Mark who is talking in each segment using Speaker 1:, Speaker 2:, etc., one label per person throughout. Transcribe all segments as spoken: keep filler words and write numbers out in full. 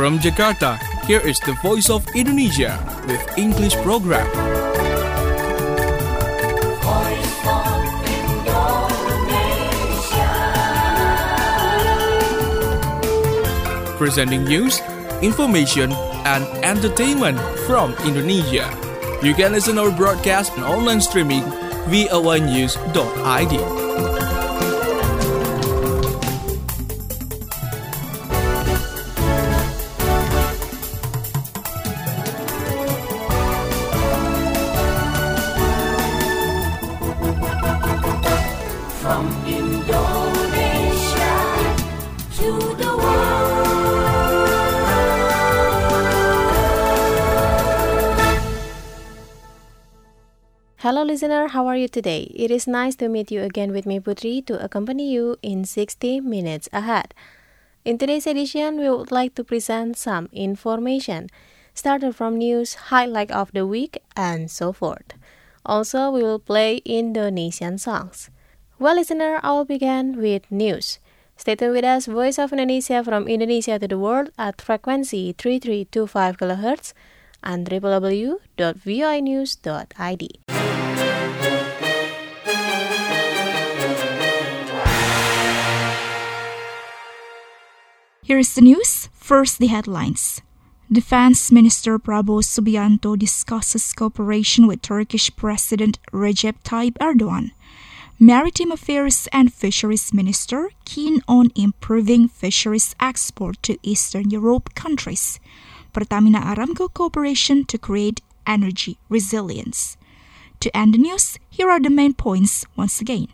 Speaker 1: From Jakarta, here is the Voice of Indonesia with English program.
Speaker 2: Voice of Indonesia.
Speaker 1: Presenting news, information, and entertainment from Indonesia. You can listen our broadcast and online streaming v o a news dot i d.
Speaker 2: From Indonesia to the
Speaker 3: Hello listener, how are you today? It is nice to meet you again with me Putri to accompany you in sixty minutes ahead. In today's edition, we would like to present some information, started from news, highlight of the week, and so forth. Also, we will play Indonesian songs. Well listener, I'll begin with news. Stay tuned with us, Voice of Indonesia from Indonesia to the world at frequency three three two five kilohertz and w w w dot v o a news dot i d.
Speaker 4: Here is the news. First, the headlines. Defense Minister Prabowo Subianto discusses cooperation with Turkish President Recep Tayyip Erdogan. Maritime Affairs and Fisheries Minister keen on improving fisheries export to Eastern Europe countries. Pertamina Aramco cooperation to create energy resilience. To end the news, here are the main points once again.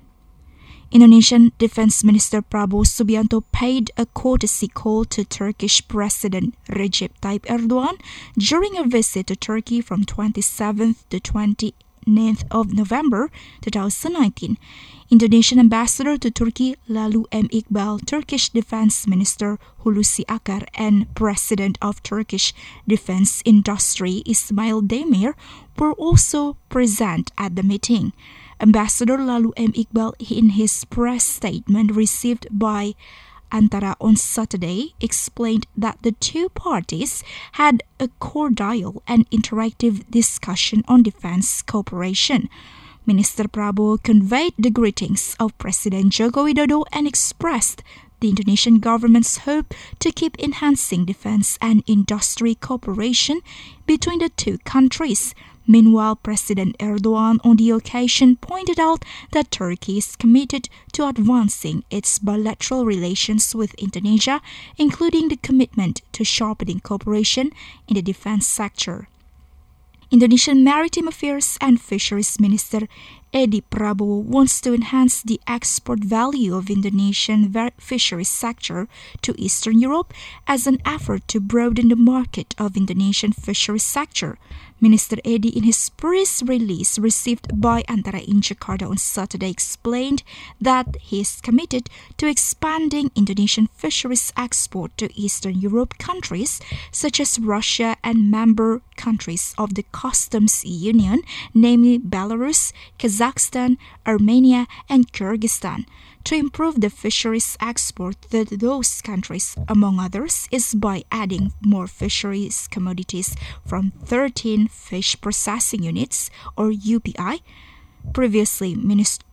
Speaker 4: Indonesian Defense Minister Prabowo Subianto paid a courtesy call to Turkish President Recep Tayyip Erdogan during a visit to Turkey from twenty-seventh to twenty-ninth of November twenty nineteen. Indonesian Ambassador to Turkey Lalu M. Iqbal, Turkish Defense Minister Hulusi Akar, and President of Turkish Defense Industry Ismail Demir were also present at the meeting. Ambassador Lalu M. Iqbal, in his press statement received by Antara on Saturday, explained that the two parties had a cordial and interactive discussion on defense cooperation. Minister Prabowo conveyed the greetings of President Joko Widodo and expressed the Indonesian government's hope to keep enhancing defense and industry cooperation between the two countries. Meanwhile, President Erdogan on the occasion pointed out that Turkey is committed to advancing its bilateral relations with Indonesia, including the commitment to sharpening cooperation in the defense sector. Indonesian Maritime Affairs and Fisheries Minister Edi Prabowo wants to enhance the export value of Indonesian fisheries sector to Eastern Europe as an effort to broaden the market of Indonesian fisheries sector. Minister Edi, in his press release received by Antara in Jakarta on Saturday, explained that he is committed to expanding Indonesian fisheries export to Eastern Europe countries such as Russia and member countries of the Customs Union, namely Belarus, Kazakhstan, Armenia, and Kyrgyzstan. To improve the fisheries export to those countries, among others, is by adding more fisheries commodities from thirteen fish processing units, or U P I. Previously, Minister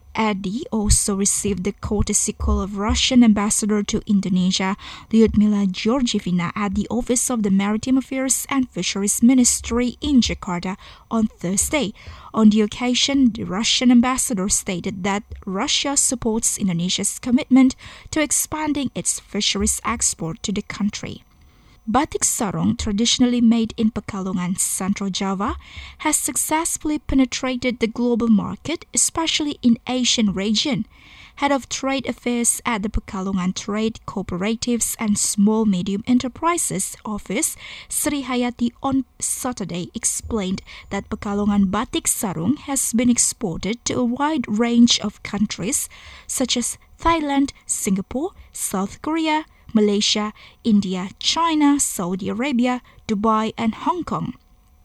Speaker 4: Edi also received the courtesy call of Russian ambassador to Indonesia, Lyudmila Georgievna, at the office of the Maritime Affairs and Fisheries Ministry in Jakarta on Thursday. On the occasion, the Russian ambassador stated that Russia supports Indonesia's commitment to expanding its fisheries export to the country. Batik sarung, traditionally made in Pekalongan, Central Java, has successfully penetrated the global market, especially in Asian region. Head of Trade Affairs at the Pekalongan Trade Cooperatives and Small Medium Enterprises Office, Sri Hayati, on Saturday explained that Pekalongan Batik sarung has been exported to a wide range of countries such as Thailand, Singapore, South Korea, Malaysia, India, China, Saudi Arabia, Dubai, and Hong Kong.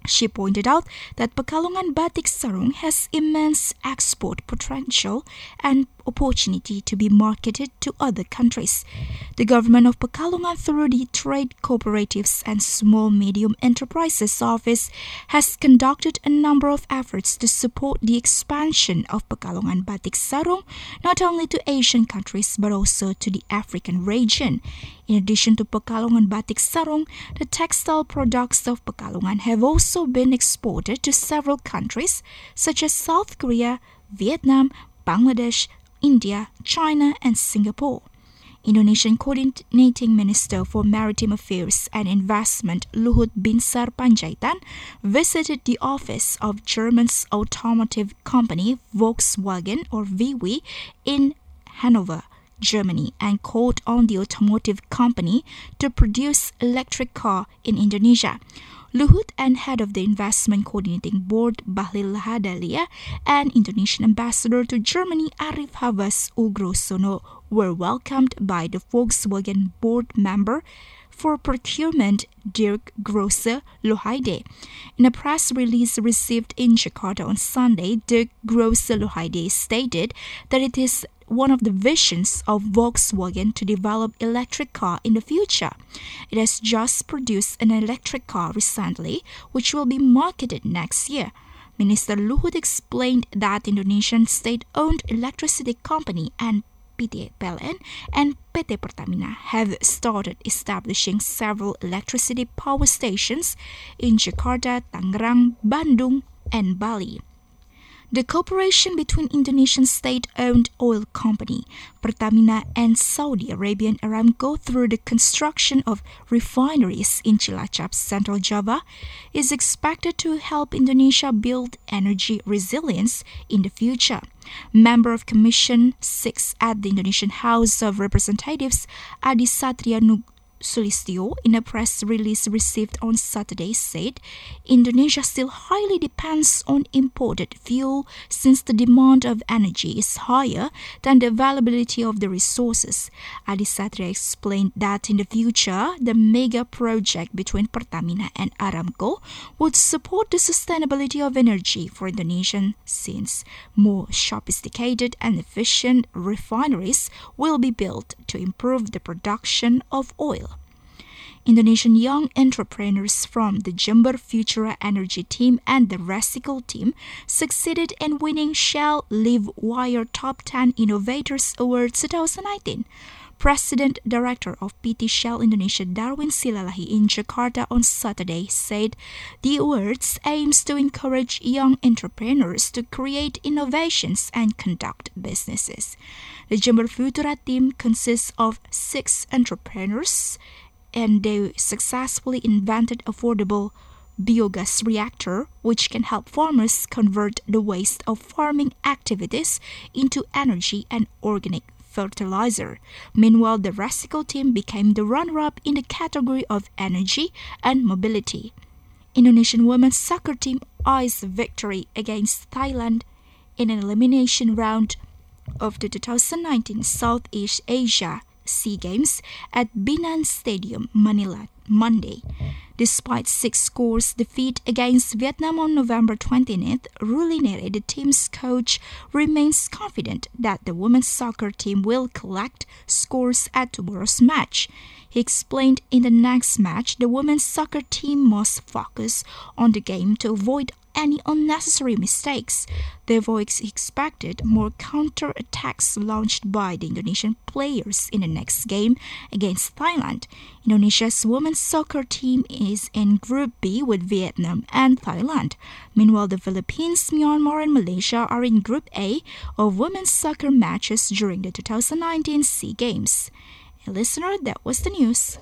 Speaker 4: She pointed out that Pekalongan Batik Sarung has immense export potential and opportunity to be marketed to other countries. The government of Pekalongan, through the Trade Cooperatives and Small Medium Enterprises Office, has conducted a number of efforts to support the expansion of Pekalongan Batik Sarung not only to Asian countries but also to the African region. In addition to Pekalongan Batik Sarung, the textile products of Pekalongan have also been exported to several countries such as South Korea, Vietnam, Bangladesh, India, China, and Singapore. Indonesian Coordinating Minister for Maritime Affairs and Investment Luhut Binsar Panjaitan visited the office of German's automotive company Volkswagen or V W in Hanover, Germany, and called on the automotive company to produce electric car in Indonesia. Luhut and head of the Investment Coordinating Board Bahlil Lahadalia and Indonesian ambassador to Germany Arif Havas Ugrosono were welcomed by the Volkswagen board member for procurement Dirk Grosse Lohaide. In a press release received in Jakarta on Sunday, Dirk Grosse Lohaide stated that it is one of the visions of Volkswagen to develop electric car in the future. It has just produced an electric car recently, which will be marketed next year. Minister Luhut explained that Indonesian state-owned electricity company and P T P L N and P T Pertamina have started establishing several electricity power stations in Jakarta, Tangerang, Bandung, and Bali. The cooperation between Indonesian state-owned oil company Pertamina and Saudi Arabian Aramco through the construction of refineries in Cilacap, Central Java, is expected to help Indonesia build energy resilience in the future. Member of Commission six at the Indonesian House of Representatives, Adi Satria Nug Sulistyo, in a press release received on Saturday, said Indonesia still highly depends on imported fuel since the demand of energy is higher than the availability of the resources. Adi Satria explained that in the future, the mega project between Pertamina and Aramco would support the sustainability of energy for Indonesia since more sophisticated and efficient refineries will be built to improve the production of oil. Indonesian young entrepreneurs from the Jember Futura Energy team and the Recycle team succeeded in winning Shell Livewire Top ten Innovators Award twenty nineteen. President Director of P T Shell Indonesia Darwin Silalahi in Jakarta on Saturday said the awards aims to encourage young entrepreneurs to create innovations and conduct businesses. The Jember Futura team consists of six entrepreneurs, and they successfully invented affordable biogas reactor which can help farmers convert the waste of farming activities into energy and organic fertilizer. Meanwhile, the Recycle team became the runner-up in the category of energy and mobility. Indonesian women's soccer team eyes victory against Thailand in an elimination round of the two thousand nineteen Southeast Asia SEA Games at Binan Stadium, Manila, Monday. Despite six scores defeat against Vietnam on November twentieth, Ruli Nere, the team's coach, remains confident that the women's soccer team will collect scores at tomorrow's match. He explained in the next match, the women's soccer team must focus on the game to avoid any unnecessary mistakes. Therefore, it's expected more counter-attacks launched by the Indonesian players in the next game against Thailand. Indonesia's women's soccer team is in Group B with Vietnam and Thailand. Meanwhile, the Philippines, Myanmar, and Malaysia are in Group A of women's soccer matches during the two thousand nineteen SEA Games. A listener, that was the news.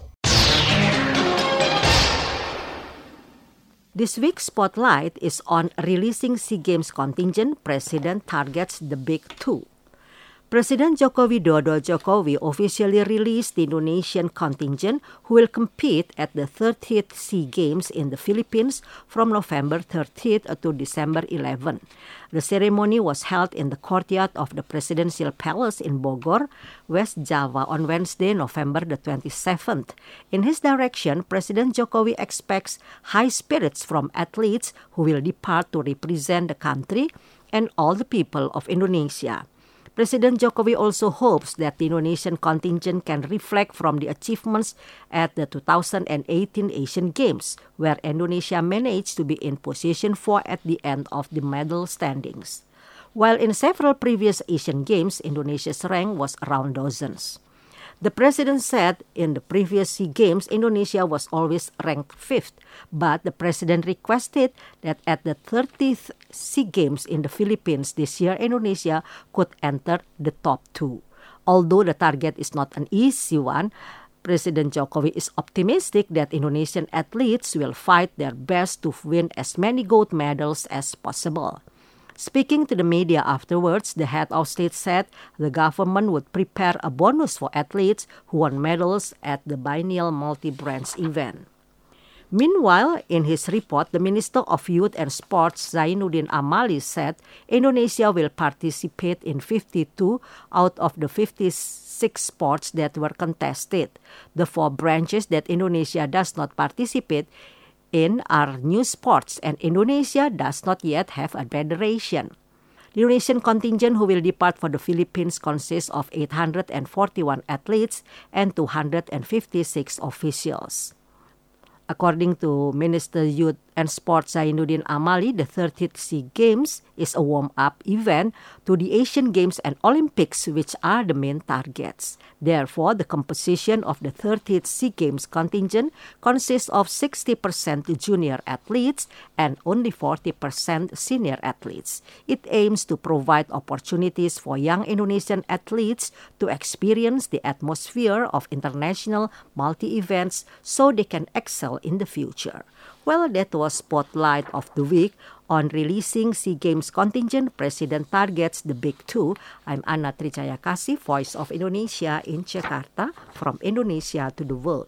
Speaker 5: This week's spotlight is on releasing SEA Games contingent. President targets the big two. President Joko Widodo Jokowi officially released the Indonesian contingent who will compete at the thirtieth SEA Games in the Philippines from November thirtieth to December eleventh. The ceremony was held in the courtyard of the Presidential Palace in Bogor, West Java on Wednesday, November the twenty-seventh. In his direction, President Jokowi expects high spirits from athletes who will depart to represent the country and all the people of Indonesia. President Jokowi also hopes that the Indonesian contingent can reflect from the achievements at the two thousand eighteen Asian Games, where Indonesia managed to be in position four at the end of the medal standings. While in several previous Asian Games, Indonesia's rank was around dozens. The president said in the previous SEA Games, Indonesia was always ranked fifth, but the president requested that at the thirtieth SEA Games in the Philippines this year, Indonesia could enter the top two. Although the target is not an easy one, President Jokowi is optimistic that Indonesian athletes will fight their best to win as many gold medals as possible. Speaking to the media afterwards, the head of state said the government would prepare a bonus for athletes who won medals at the biennial multi-branch event. Meanwhile, in his report, the Minister of Youth and Sports, Zainuddin Amali, said Indonesia will participate in fifty-two out of the fifty-six sports that were contested. The four branches that Indonesia does not participate in are new sports, and Indonesia does not yet have a federation. The Indonesian contingent who will depart for the Philippines consists of eight hundred forty-one athletes and two hundred fifty-six officials. According to Minister Youth and Sports Zainuddin Amali, the thirtieth SEA Games is a warm-up event to the Asian Games and Olympics, which are the main targets. Therefore, the composition of the thirtieth SEA Games contingent consists of sixty percent junior athletes and only forty percent senior athletes. It aims to provide opportunities for young Indonesian athletes to experience the atmosphere of international multi-events so they can excel in the future. Well, that was Spotlight of the Week on releasing SEA Games contingent. President targets the big two. I'm Anna Tricayakasi, Voice of Indonesia in Jakarta, from Indonesia to the world.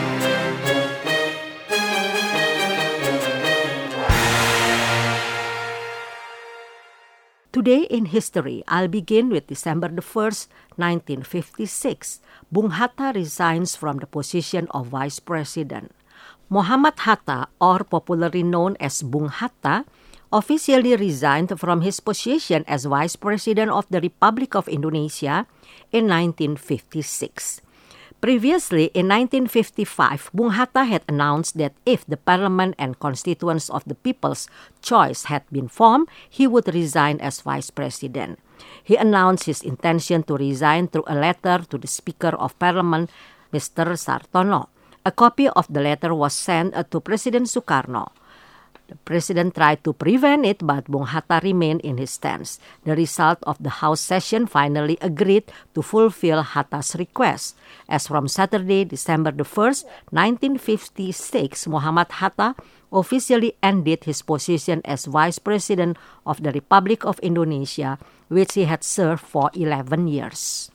Speaker 5: Today in history, I'll begin with December the first, nineteen fifty-six. Bung Hatta resigns from the position of Vice President. Muhammad Hatta, or popularly known as Bung Hatta, officially resigned from his position as Vice President of the Republic of Indonesia in nineteen fifty-six. Previously, in nineteen fifty-five, Bung Hatta had announced that if the Parliament and Constituents of the People's Choice had been formed, he would resign as Vice President. He announced his intention to resign through a letter to the Speaker of Parliament, Mister Sartono. A copy of the letter was sent uh, to President Sukarno. The president tried to prevent it, but Bung Hatta remained in his stance. The result of the House session finally agreed to fulfill Hatta's request. As from Saturday, December the first, nineteen fifty-six, Muhammad Hatta officially ended his position as Vice President of the Republic of Indonesia, which he had served for eleven years.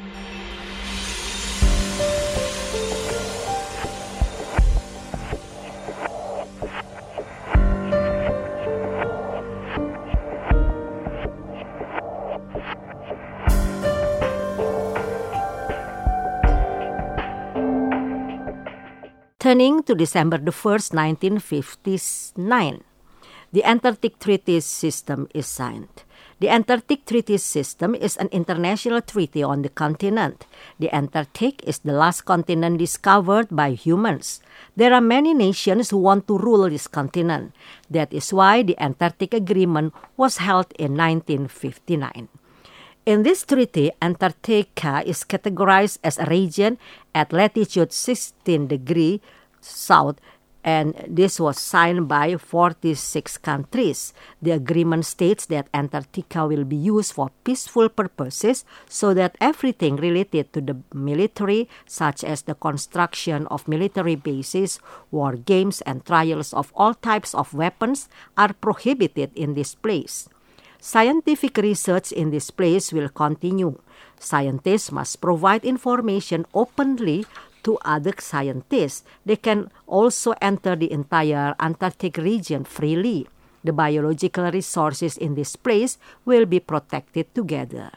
Speaker 5: Turning to December the first, nineteen fifty-nine, the Antarctic Treaty System is signed. The Antarctic Treaty System is an international treaty on the continent. The Antarctic is the last continent discovered by humans. There are many nations who want to rule this continent. That is why the Antarctic Agreement was held in nineteen fifty-nine. In this treaty, Antarctica is categorized as a region at latitude sixteen degrees south, and this was signed by forty-six countries. The agreement states that Antarctica will be used for peaceful purposes so that everything related to the military, such as the construction of military bases, war games, and trials of all types of weapons, are prohibited in this place. Scientific research in this place will continue. Scientists must provide information openly to other scientists. They can also enter the entire Antarctic region freely. The biological resources in this place will be protected together.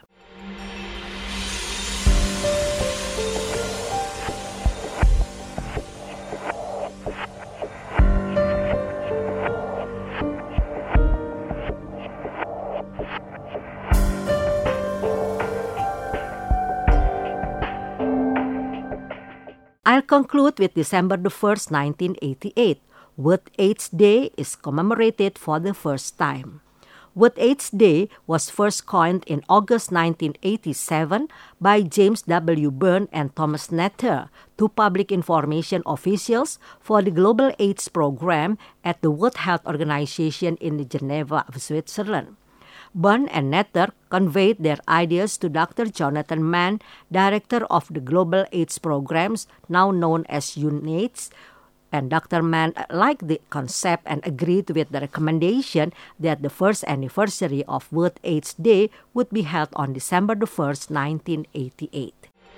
Speaker 5: I'll conclude with December the first, nineteen eighty-eight. World AIDS Day is commemorated for the first time. World AIDS Day was first coined in August nineteen eighty-seven by James W. Byrne and Thomas Netter, two public information officials for the Global AIDS Program at the World Health Organization in Geneva, Switzerland. Byrne and Netter conveyed their ideas to Doctor Jonathan Mann, director of the Global AIDS Programs, now known as UNAIDS, and Doctor Mann liked the concept and agreed with the recommendation that the first anniversary of World AIDS Day would be held on December the first, nineteen eighty-eight.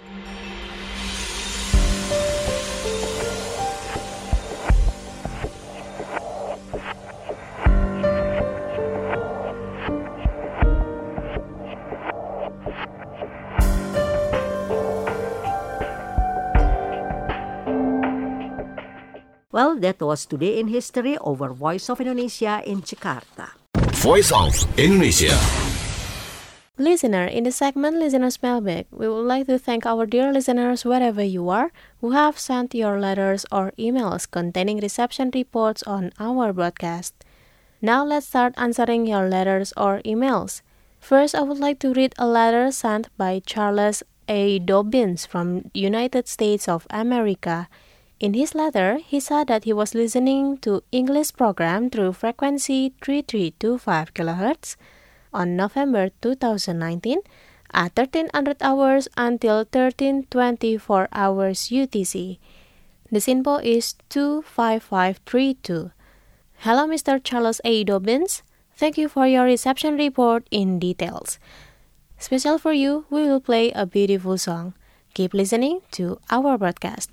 Speaker 5: Well, that was Today in History over Voice of Indonesia in Jakarta.
Speaker 6: Voice of Indonesia.
Speaker 3: Listener, in the segment Listener's Mailbag, we would like to thank our dear listeners wherever you are who have sent your letters or emails containing reception reports on our broadcast. Now let's start answering your letters or emails. First, I would like to read a letter sent by Charles A. Dobbins from United States of America. In his letter, he said that he was listening to English program through frequency three three two five kilohertz on November two thousand nineteen at thirteen hundred hours until thirteen twenty-four hours U T C. The SINPO is two five five three two. Hello, Mister Charles A. Dobbins. Thank you for your reception report in details. Special for you, we will play a beautiful song. Keep listening to our broadcast.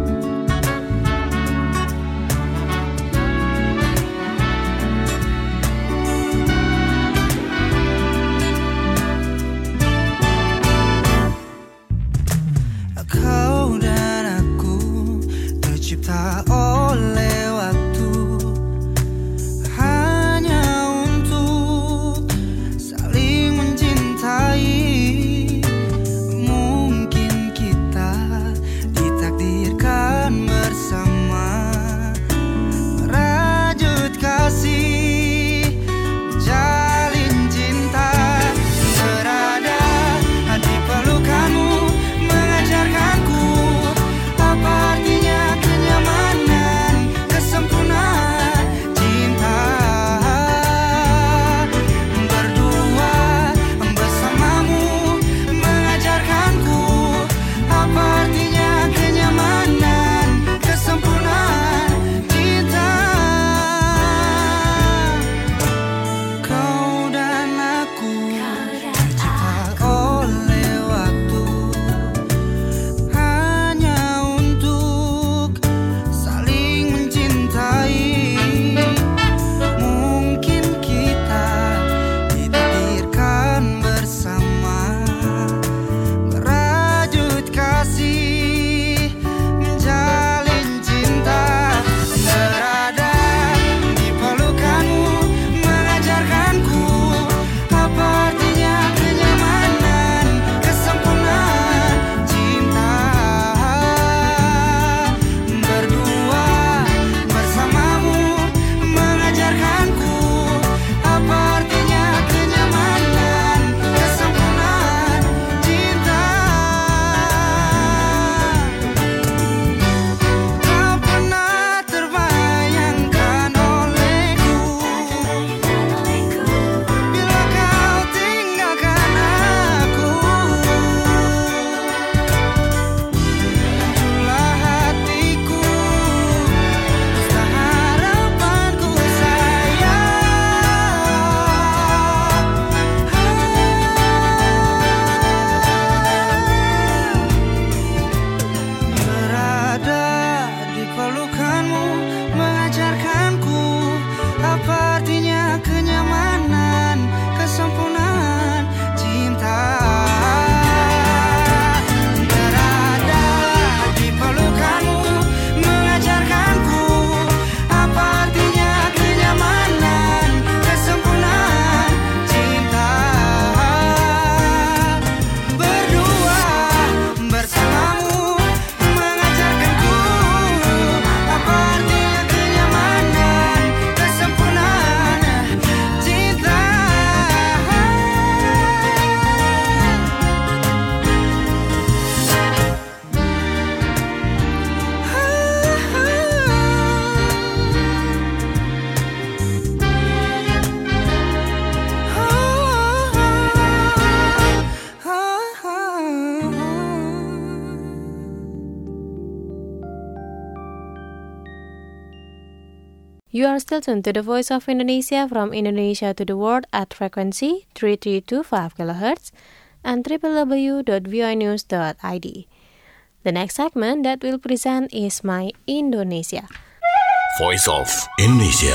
Speaker 7: Kau dan aku tercipta oleh waktu hanya untuk saling mencintai. Mungkin kita ditakdirkan
Speaker 3: You are still tuned to the Voice of Indonesia from Indonesia to the world at frequency three three two five kilohertz and w w w dot v o a news dot i d. The next segment that we'll present is My Indonesia.
Speaker 6: Voice of Indonesia.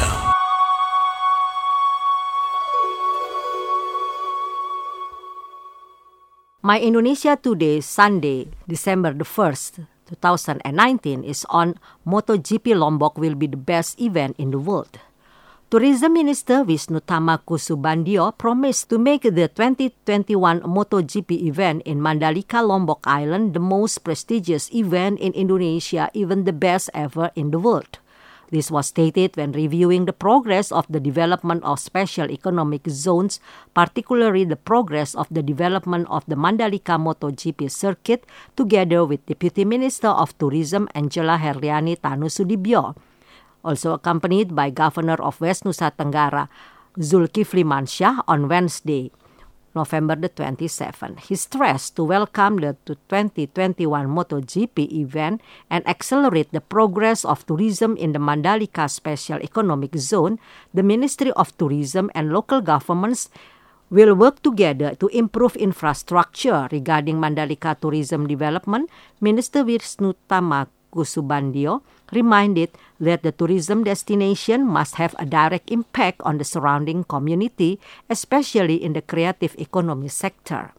Speaker 5: My Indonesia Today, Sunday, December the first, twenty nineteen, is on MotoGP Lombok will be the best event in the world. Tourism Minister Wisnutama Kusubandio promised to make the twenty twenty-one MotoGP event in Mandalika, Lombok Island the most prestigious event in Indonesia, even the best ever in the world. This was stated when reviewing the progress of the development of special economic zones, particularly the progress of the development of the Mandalika MotoGP circuit, together with Deputy Minister of Tourism Angela Herliani Tanusudibyo, also accompanied by Governor of West Nusa Tenggara Zulkifli Mansyah on Wednesday, November the twenty-seventh. He stressed to welcome the twenty twenty-one MotoGP event and accelerate the progress of tourism in the Mandalika Special Economic Zone. The Ministry of Tourism and local governments will work together to improve infrastructure regarding Mandalika tourism development. Minister Wisnutama Kusubandio reminded that the tourism destination must have a direct impact on the surrounding community, especially in the creative economy sector.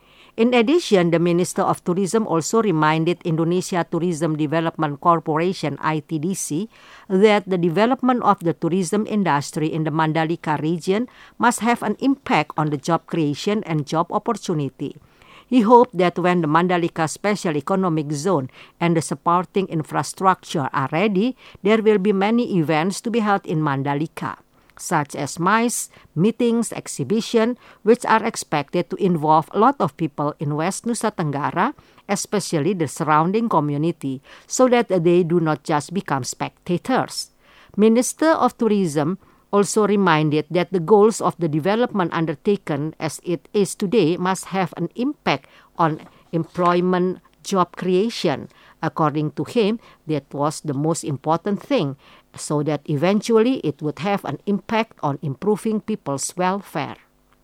Speaker 5: In addition, the Minister of Tourism also reminded Indonesia Tourism Development Corporation I T D C that the development of the tourism industry in the Mandalika region must have an impact on the job creation and job opportunity. He hoped that when the Mandalika Special Economic Zone and the supporting infrastructure are ready, there will be many events to be held in Mandalika, such as MICE, meetings, exhibition, which are expected to involve a lot of people in West Nusa Tenggara, especially the surrounding community, so that they do not just become spectators. Minister of Tourism also reminded that the goals of the development undertaken as it is today must have an impact on employment job creation. According to him, that was the most important thing, so that eventually it would have an impact on improving people's welfare.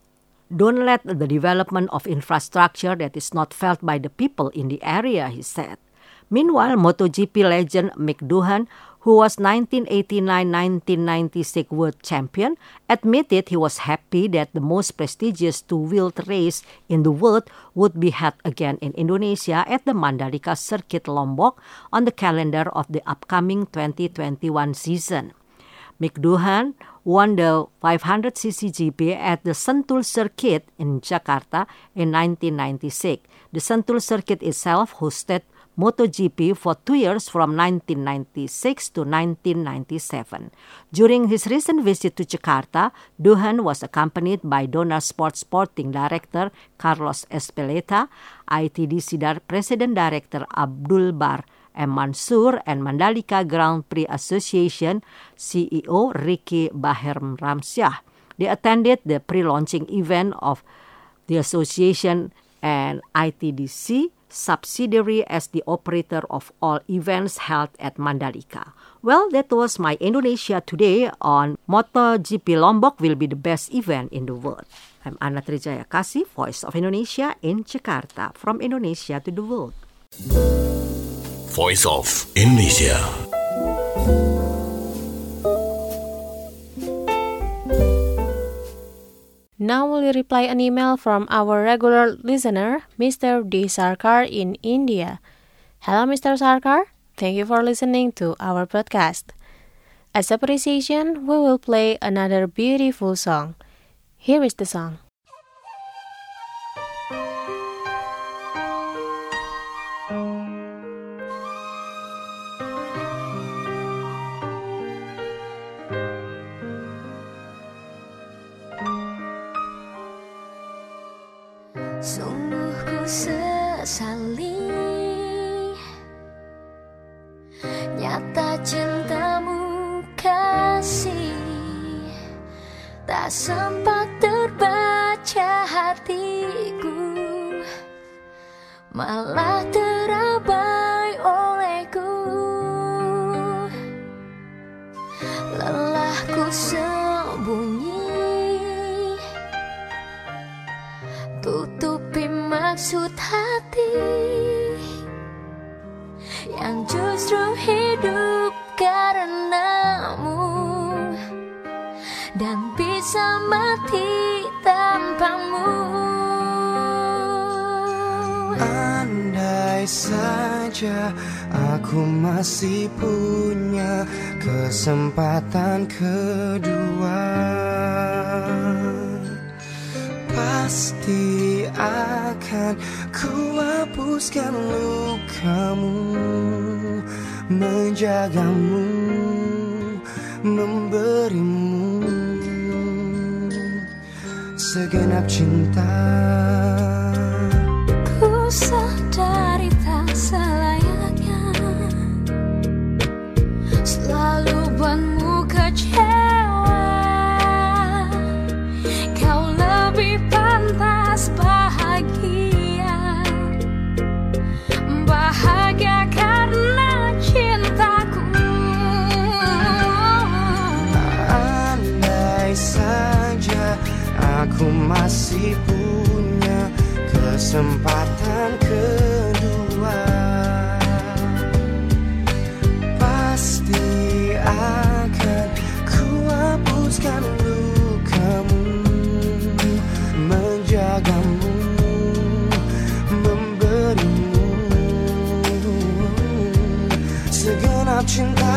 Speaker 5: Don't let the development of infrastructure that is not felt by the people in the area, he said. Meanwhile, MotoGP legend Mick Doohan, who was nineteen eighty-nine nineteen ninety-six world champion, admitted he was happy that the most prestigious two-wheeled race in the world would be held again in Indonesia at the Mandalika Circuit Lombok on the calendar of the upcoming twenty twenty-one season. Mick Doohan won the five hundred c c G P at the Sentul Circuit in Jakarta in nineteen ninety-six. The Sentul Circuit itself hosted MotoGP for two years from nineteen ninety-six to nineteen ninety-seven. During his recent visit to Jakarta, Doohan was accompanied by Dona Sport Sporting Director Carlos Espeleta, I T D C President Director Abdul Bar M. Mansur, and Mandalika Grand Prix Association C E O Ricky Baher Ramsyah. They attended the pre-launching event of the association and I T D C subsidiary as the operator of all events held at Mandalika. Well, that was My Indonesia Today on MotoGP Lombok will be the best event in the world. I'm Ana Trijaya Kasih, Voice of Indonesia in Jakarta, from Indonesia to the world.
Speaker 6: Voice of Indonesia.
Speaker 3: Now we'll reply an email from our regular listener, Mister D. Sarkar in India. Hello, Mister Sarkar. Thank you for listening to our podcast. As appreciation, we will play another beautiful song. Here is the song.
Speaker 2: Sungguh ku sesali nyata cintamu kasih, tak sempat terbaca hatiku, malah terabai olehku. Lelah sembunyi, tutupi maksud hati yang justru hidup karenamu dan bisa mati tanpamu.
Speaker 7: Andai saja aku masih punya kesempatan kedua, pasti akan ku hapuskan lukamu, menjagamu, memberimu segenap cinta.
Speaker 2: Ku sadari tak selayaknya selalu buatmu kecewa. Kau lebih pantas bahagia, bahagia karena cintaku.
Speaker 7: Andai saja aku masih punya kesempatan kedua, pasti akan ku hapuskan lukamu, menjagamu, memberimu segenap cinta.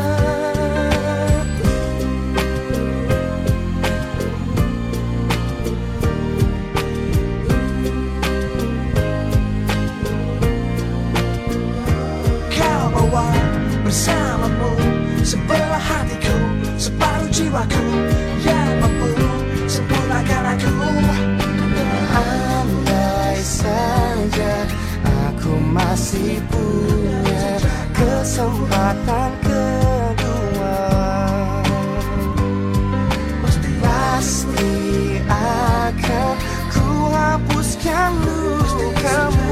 Speaker 7: Bersamamu, sebelah hatiku, separuh jiwaku yang mampu sempurnakan aku. Andai saja aku masih punya kesempatan kedua, pasti akan ku hapuskan lukamu,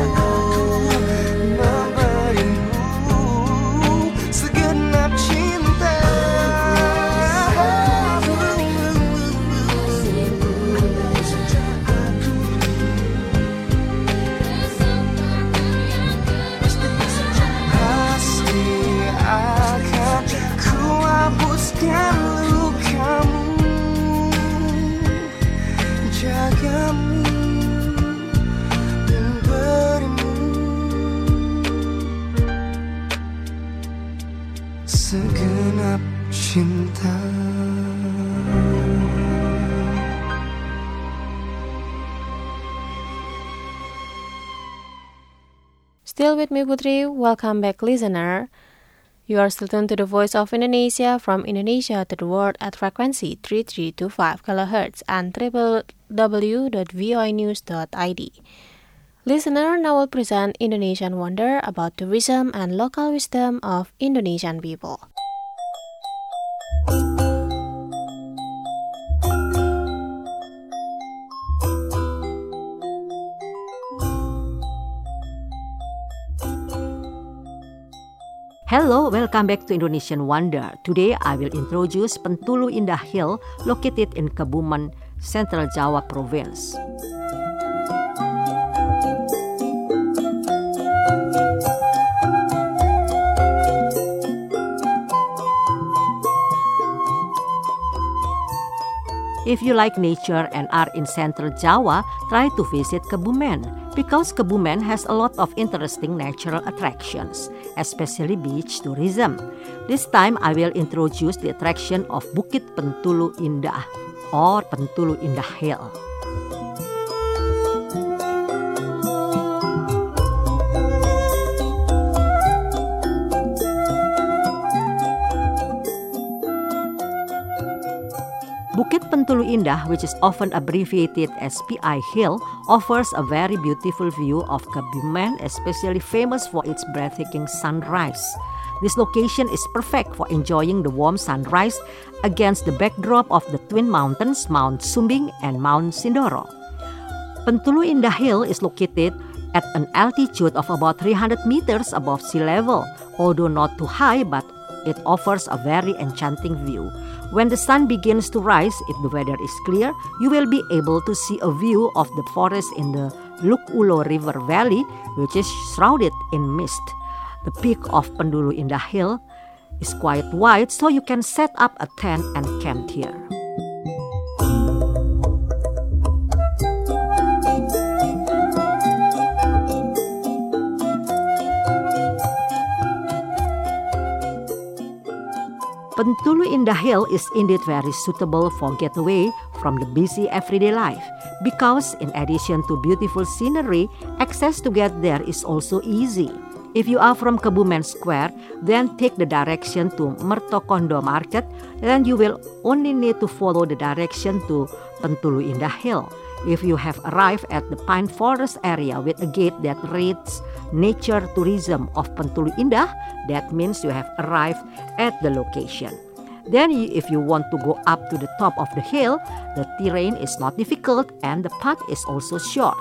Speaker 7: segenap cinta.
Speaker 3: Still with me, Putri. Welcome back, listener. You are still tuned to the Voice of Indonesia from Indonesia to the world at frequency three three two five kilohertz and w w w dot v o i news dot i d. Listener, now will present Indonesian Wonder about tourism and local wisdom of Indonesian people.
Speaker 5: Hello, welcome back to Indonesian Wonder. Today I will introduce Pentulu Indah Hill located in Kebumen, Central Java Province. If you like nature and are in Central Java, try to visit Kebumen because Kebumen has a lot of interesting natural attractions, especially beach tourism. This time I will introduce the attraction of Bukit Pentulu Indah or Pentulu Indah Hill. Bukit Pentulu Indah, which is often abbreviated as P I Hill, offers a very beautiful view of Kebumen, especially famous for its breathtaking sunrise. This location is perfect for enjoying the warm sunrise against the backdrop of the twin mountains Mount Sumbing and Mount Sindoro. Pentulu Indah Hill is located at an altitude of about three hundred meters above sea level, although not too high but it offers a very enchanting view. When the sun begins to rise, if the weather is clear, you will be able to see a view of the forest in the Lukulo River Valley, which is shrouded in mist. The peak of Pendulu Indah Hill is quite wide, so you can set up a tent and camp here. Pentulu Indah Hill is indeed very suitable for getaway from the busy everyday life because in addition to beautiful scenery, access to get there is also easy. If you are from Kebumen Square, then take the direction to Mertokondo Market, then you will only need to follow the direction to Pentulu Indah Hill. If you have arrived at the Pine Forest area with a gate that reads Nature Tourism of Pentulu Indah, that means you have arrived at the location. Then if you want to go up to the top of the hill, the terrain is not difficult and the path is also short.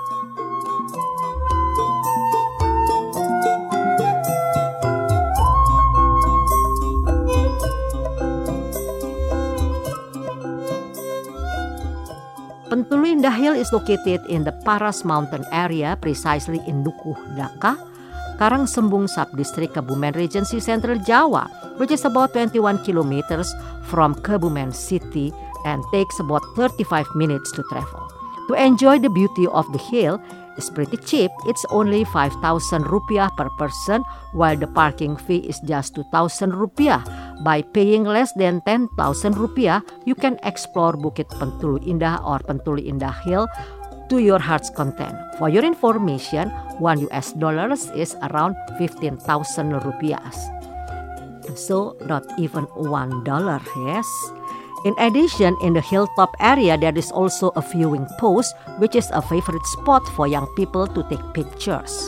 Speaker 5: Pentulu Indah Hill is located in the Paras Mountain area, precisely in Dukuh Daka, Karangsembung Subdistrict, Kebumen Regency, Central Java, which is about twenty-one kilometers from Kebumen City and takes about thirty-five minutes to travel. To enjoy the beauty of the hill is pretty cheap. It's only five thousand rupiah per person, while the parking fee is just two thousand rupiah. By paying less than ten thousand rupiah, you can explore Bukit Pentulu Indah or Pentulu Indah Hill to your heart's content. For your information, one U S dollars is around fifteen thousand rupiahs. So, not even one dollar, yes? In addition, in the hilltop area, there is also a viewing post, which is a favorite spot for young people to take pictures.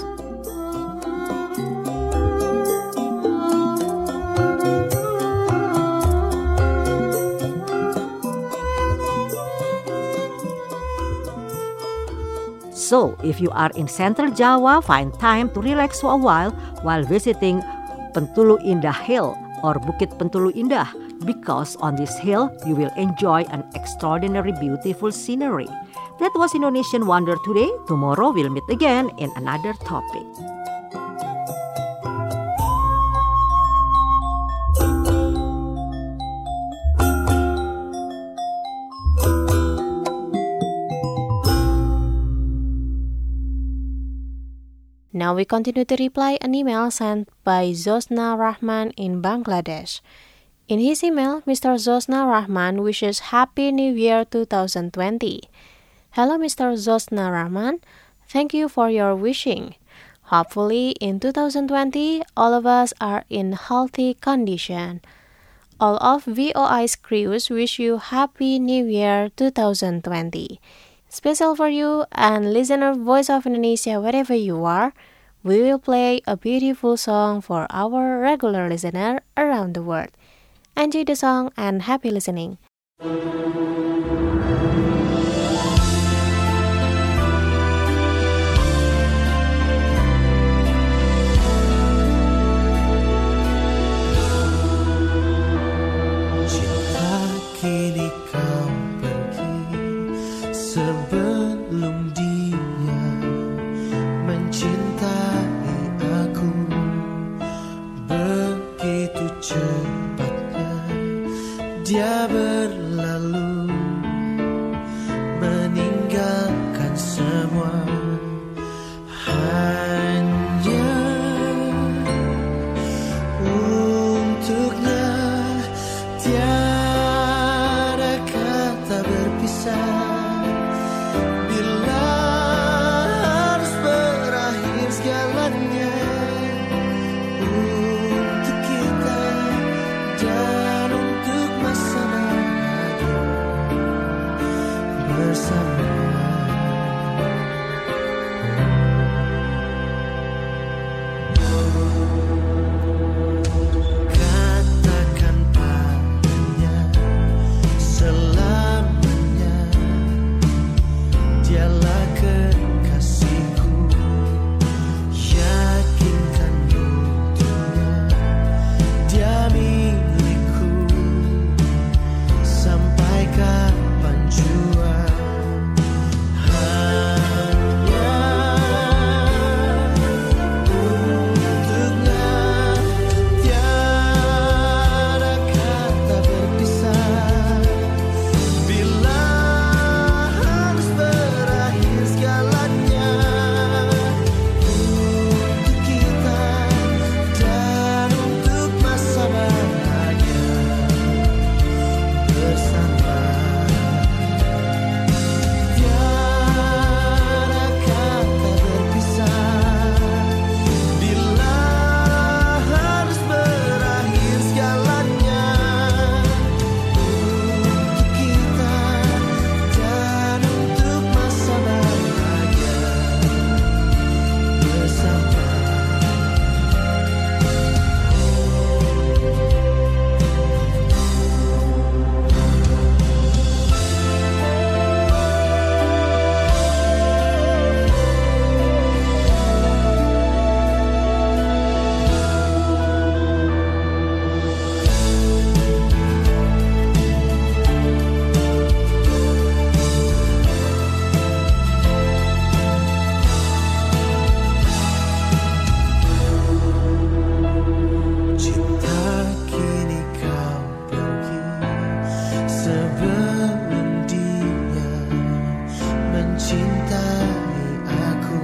Speaker 5: So, if you are in Central Java, find time to relax for a while while visiting Pentulu Indah Hill or Bukit Pentulu Indah, because on this hill you will enjoy an extraordinary beautiful scenery. That was Indonesian Wonder today. Tomorrow we'll meet again in another topic.
Speaker 3: Now we continue to reply an email sent by Zosna Rahman in Bangladesh. In his email, Mister Zosna Rahman wishes Happy New Year twenty twenty. Hello Mister Zosna Rahman, thank you for your wishing. Hopefully in two thousand twenty, all of us are in healthy condition. All of V O I's crews wish you Happy New Year twenty twenty. Special for you and listener Voice of Indonesia wherever you are, we will play a beautiful song for our regular listener around the world. Enjoy the song and happy listening.
Speaker 7: Cinta kini kau pergi sebelum dia mencintai aku begitu cepatnya dia berlalu meninggalkan semua hanya untuknya tiada kata berpisah. mencintai aku.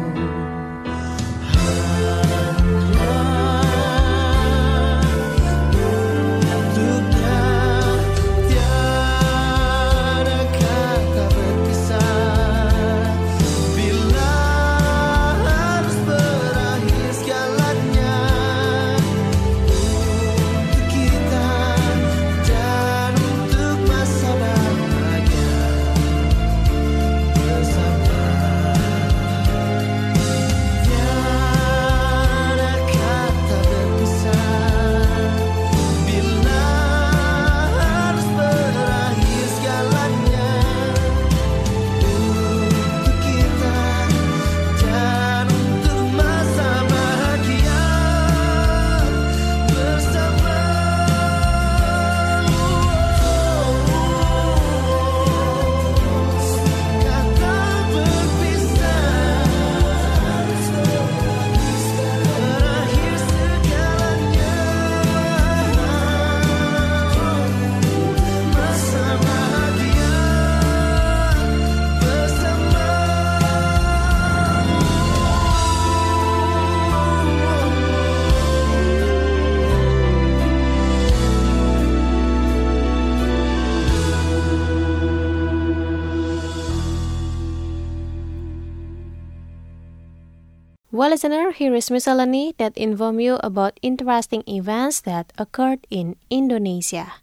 Speaker 3: Well, listener, here is miscellany that inform you about interesting events that occurred in Indonesia.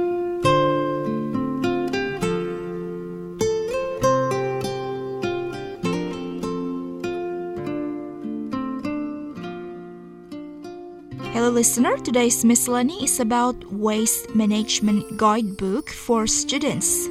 Speaker 4: Hello listener, today's miscellany is about waste management guidebook for students.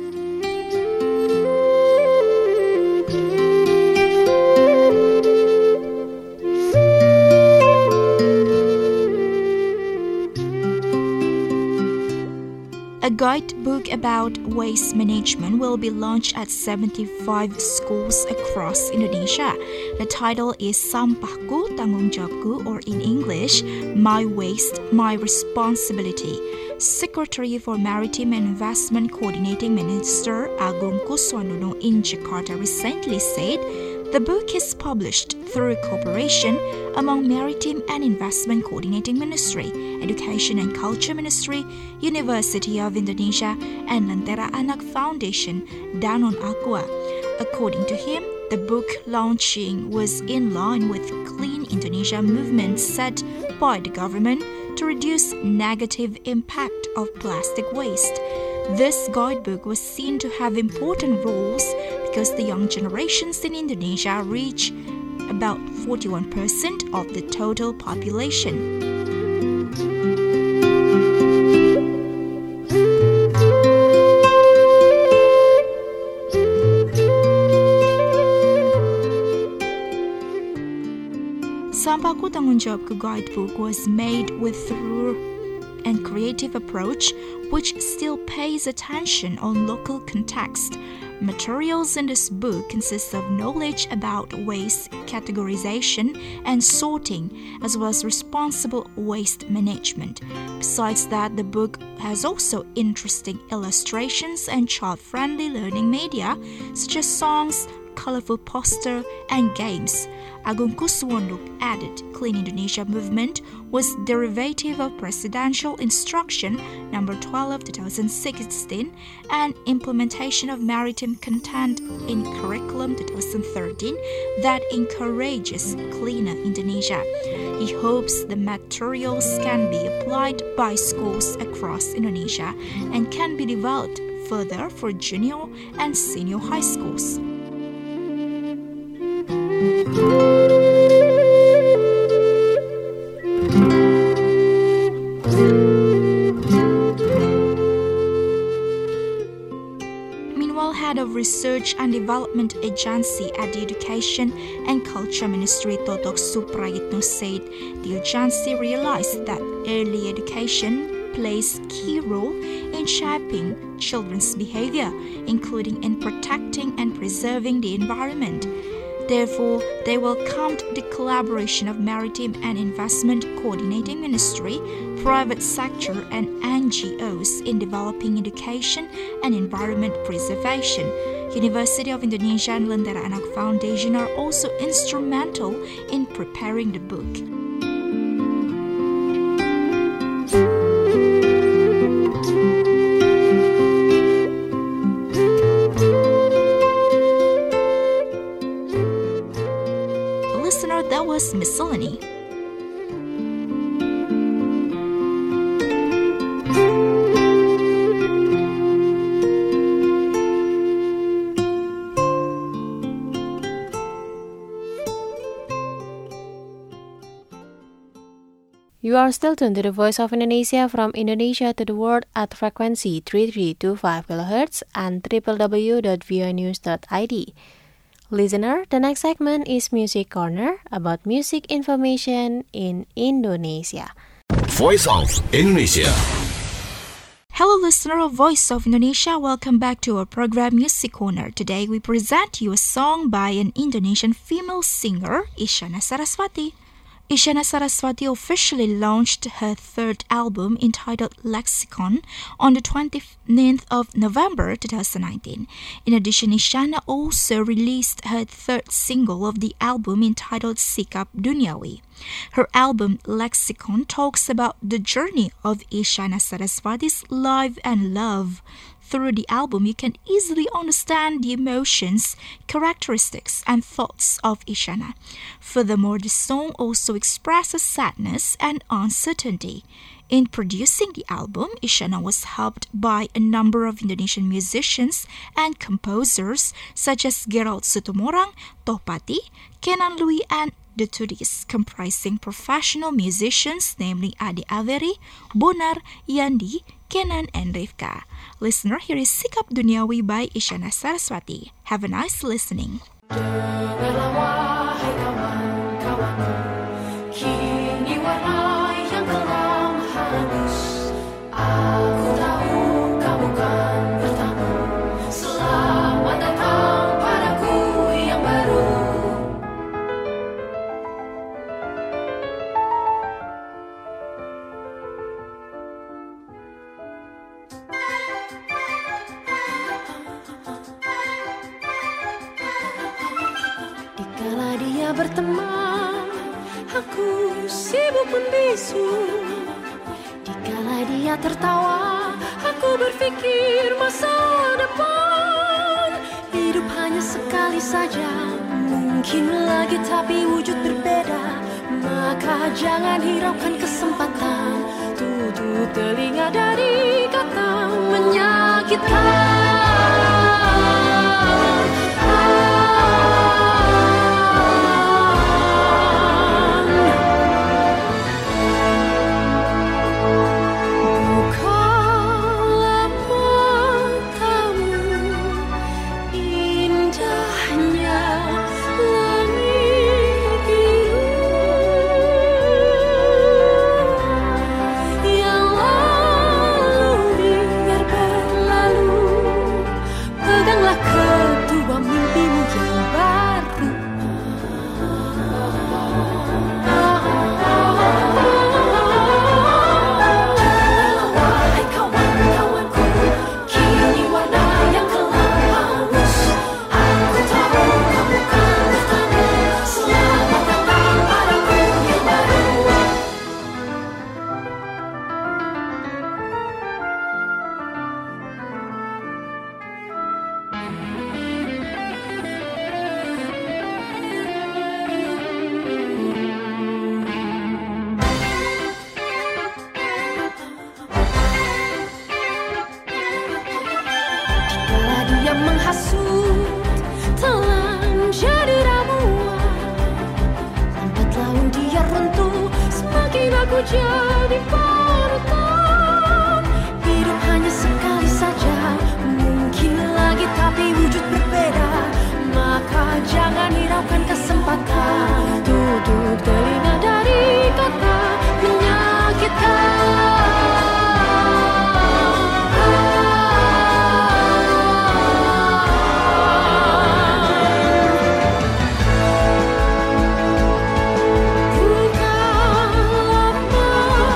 Speaker 4: A guidebook about waste management will be launched at seventy-five schools across Indonesia. The title is Sampahku Tanggung Jawabku, or in English, My Waste, My Responsibility. Secretary for Maritime and Investment Coordinating Minister Agung Kuswandono in Jakarta recently said the book is published through cooperation among Maritime and Investment Coordinating Ministry, Education and Culture Ministry, University of Indonesia, and Lentera Anak Foundation, Danone Aqua. According to him, the book launching was in line with Clean Indonesia movement set by the government to reduce negative impact of plastic waste. This guidebook was seen to have important roles because the young generations in Indonesia reach about forty-one percent of the total population. Sampahku Tanggung Jawabku guidebook was made with thorough and creative approach which still pays attention on local context. Materials in this book consist of knowledge about waste categorization and sorting, as well as responsible waste management. Besides that, the book has also interesting illustrations and child-friendly learning media, such as songs, colorful poster, and games. Agung Kuswondo added Clean Indonesia movement was derivative of Presidential Instruction number twelve twenty sixteen and implementation of maritime content in Curriculum twenty thirteen that encourages cleaner Indonesia. He hopes the materials can be applied by schools across Indonesia and can be developed further for junior and senior high schools. Meanwhile, head of Research and Development Agency at the Education and Culture Ministry, Totok Suprayitno, said the agency realized that early education plays a key role in shaping children's behavior, including in protecting and preserving the environment. Therefore, they welcomed the collaboration of Maritime and Investment Coordinating Ministry, private sector, and N G Os in developing education and environment preservation. University of Indonesia and Lentera Anak Foundation are also instrumental in preparing the book. Listener, that was Miscellany.
Speaker 3: You are still tuned to the Voice of Indonesia from Indonesia to the world at frequency three three two five kilohertz and w w w dot v o news dot i d. Listener, the next segment is Music Corner about music information in Indonesia.
Speaker 6: Voice of Indonesia.
Speaker 4: Hello listener of Voice of Indonesia, welcome back to our program Music Corner. Today we present you a song by an Indonesian female singer, Isyana Sarasvati. Isyana Sarasvati officially launched her third album entitled Lexicon on the twenty-ninth of November twenty nineteen. In addition, Isyana also released her third single of the album entitled Sikap Duniawi. Her album Lexicon talks about the journey of Isyana Sarasvati's life and love. Through the album, you can easily understand the emotions, characteristics, and thoughts of Isyana. Furthermore, the song also expresses sadness and uncertainty. In producing the album, Isyana was helped by a number of Indonesian musicians and composers such as Gerald Sutomorang, Tohpati, Kenan Lui, and The Tudis, comprising professional musicians namely Ade Averi, Bonar, Yandi, Kenan, and Rifka. Listener, here is Sikap Duniawi by Isyana Sarasvati. Have a nice listening.
Speaker 2: Dengarlah wahai kawan-kawanku, kini warna yang kelam hangus. Aku tahu kamu kan bertamu, selamat datang padaku yang baru. Dikala dia berteman, aku sibuk membisu. Dikala dia tertawa, aku berpikir masa depan. Hidup hanya sekali saja, mungkin lagi tapi wujud berbeda. Maka jangan hiraukan kesempatan, tutup telinga dari kata menyakitkan. Menghasut telah menjadi ramuan, lambat laun dia runtuh, semakin aku jadi panutan. Hidup hanya sekali saja, mungkin lagi tapi wujud berbeda. Maka jangan hiraukan kesempatan, tutup telinga dari kata menyakitkan. Bukanlah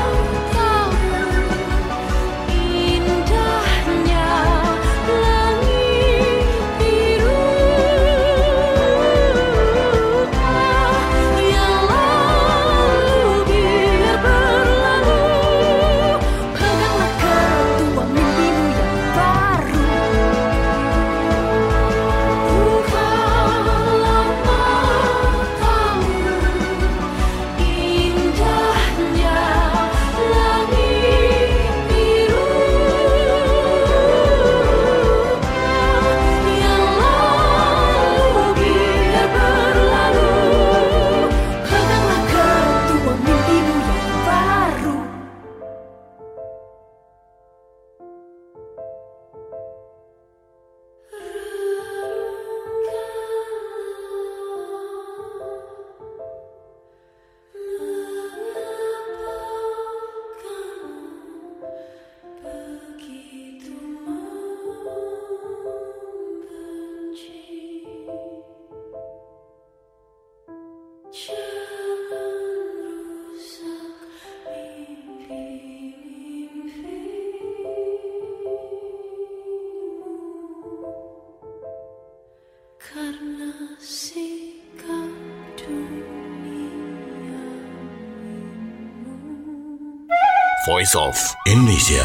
Speaker 6: Voice of Indonesia.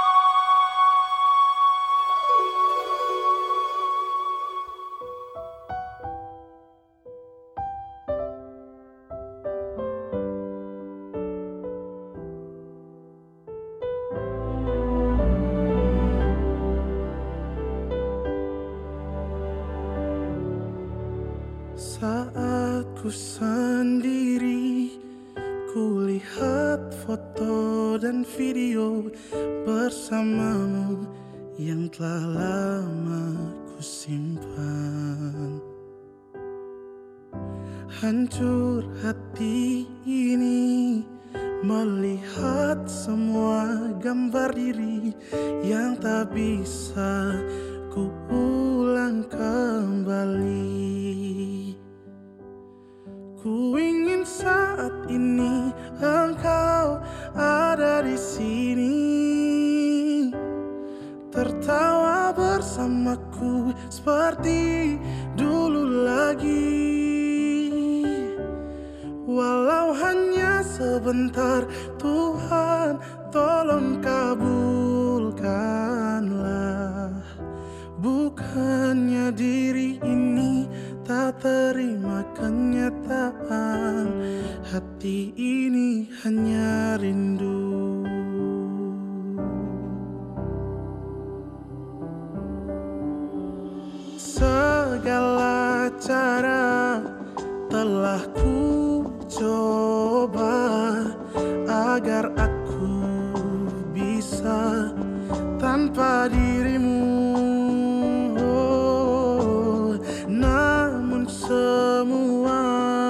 Speaker 7: Saat ku sendiri, ku lihat foto dan video bersamamu yang telah lama ku simpan. Hancur hati ini melihat semua gambar diri yang tak bisa ku ulang kembali. Ku ingin saat ini engkau ada di sini, tertawa bersamaku seperti dulu lagi. Walau hanya sebentar, Tuhan tolong kabulkanlah. Bukannya diri ini tak terima kenyataan, hati ini hanya rindu. Segala cara telah ku coba agar aku bisa tanpa dirimu. Namun semua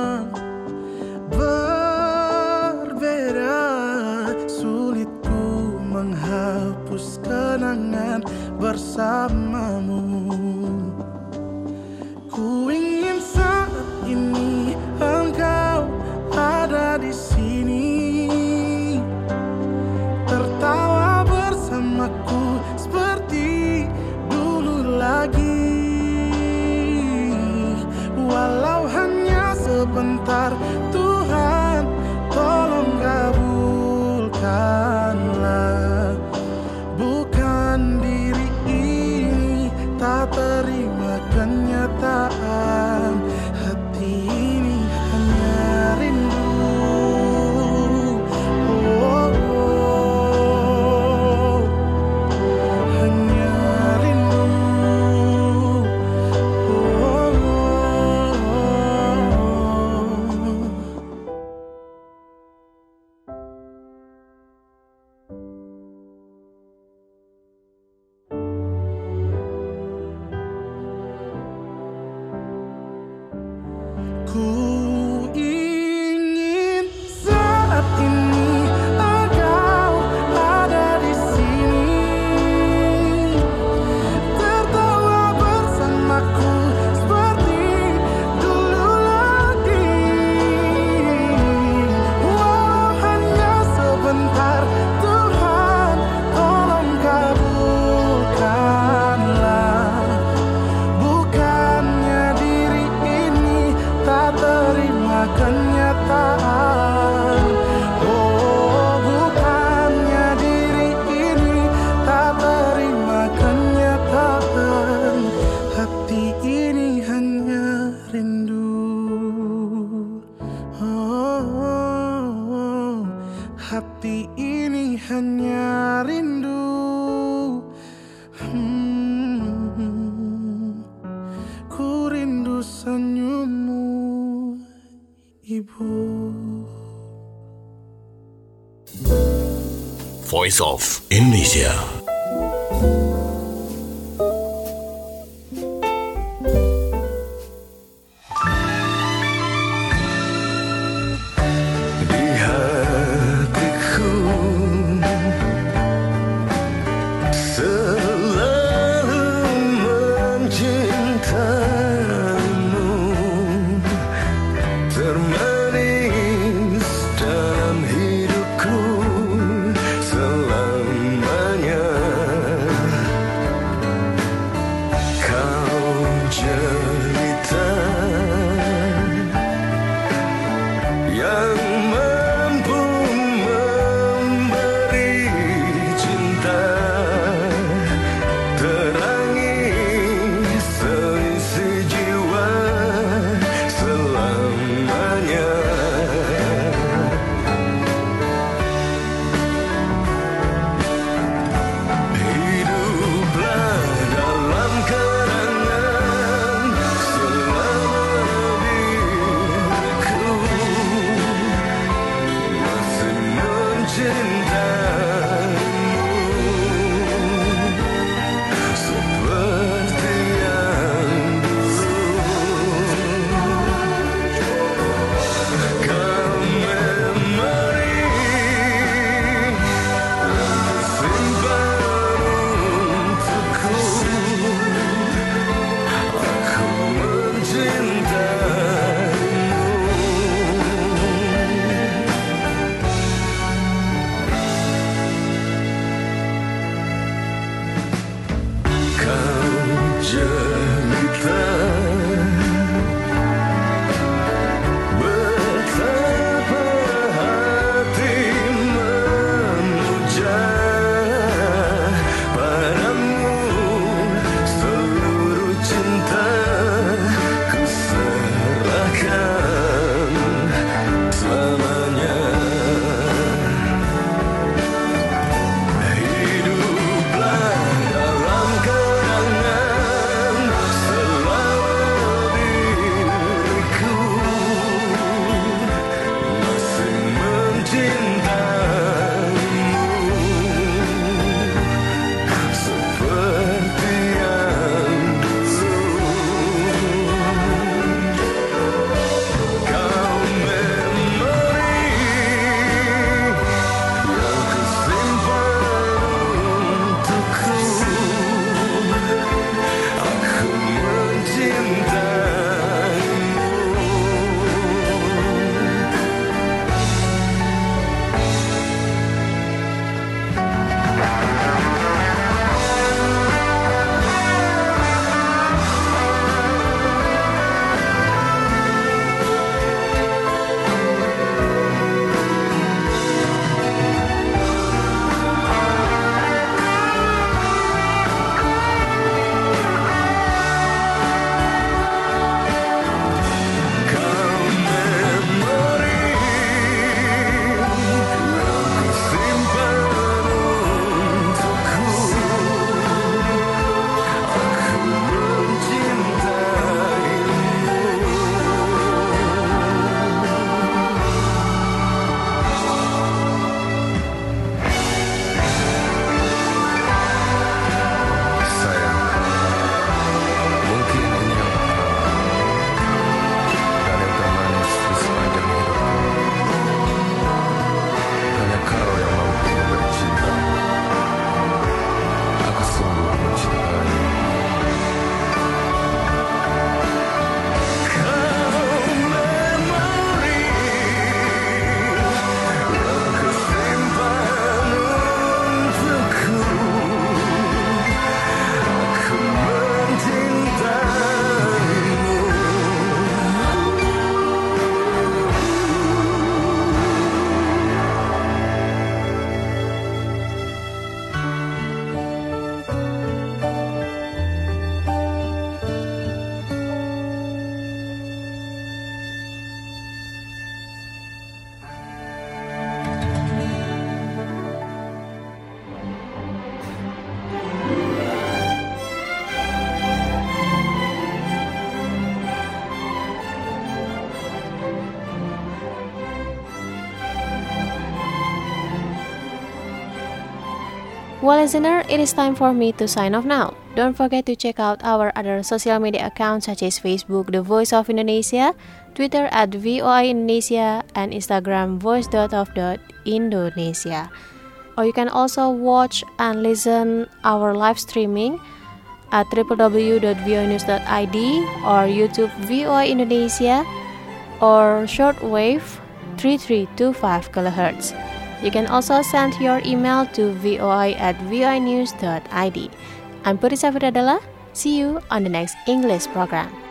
Speaker 7: berbeda, sulit ku menghapus kenangan bersamamu. Ku ingin saat ini engkau ada di sini, tertawa bersamaku seperti dulu lagi. Walau hanya sebentar, Tuhan tolong kabulkanlah. Bukan diri ini tak terima kenyataan, hati ini hanya rindu. Oh, oh, hanya rindu. Oh, ku ingin saat ini engkau ada di sini, tertawa bersamaku seperti dulu lagi. Walau hanya sebentar, Tuhan tolong kabulkanlah. Bukannya diri ini tak terima kenyataan. Oh, bukannya diri ini tak terima kenyataan, hati ini hanya rindu. Oh, oh, oh, hati ini hanya rindu. Hmm, ku rindu senyummu, Ibu.
Speaker 6: Voice of Indonesia.
Speaker 7: Di hatiku selalu mencintamu, termanis dalam hidupku selamanya.
Speaker 3: Well, listener, it is time for me to sign off now. Don't forget to check out our other social media accounts such as Facebook, The Voice of Indonesia, Twitter at V O I Indonesia, and Instagram voice dot of dot indonesia. Or you can also watch and listen our live streaming at w w w dot v o i news dot i d or YouTube V O I Indonesia or shortwave three three two five kilohertz. You can also send your email to voi at v o i news dot i d. I'm Putri Safidadala. See you on the next English program.